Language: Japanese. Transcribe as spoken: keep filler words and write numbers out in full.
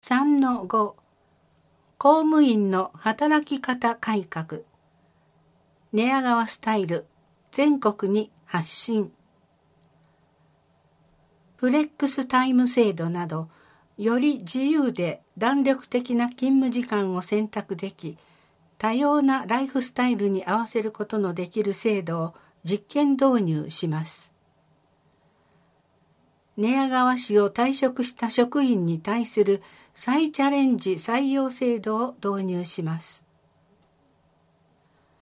さんのご 公務員の働き方改革。寝屋川スタイル全国に発信。フレックスタイム制度などより自由で弾力的な勤務時間を選択でき、多様なライフスタイルに合わせることのできる制度を実験導入します。寝屋川市を退職した職員に対する再チャレンジ採用制度を導入します。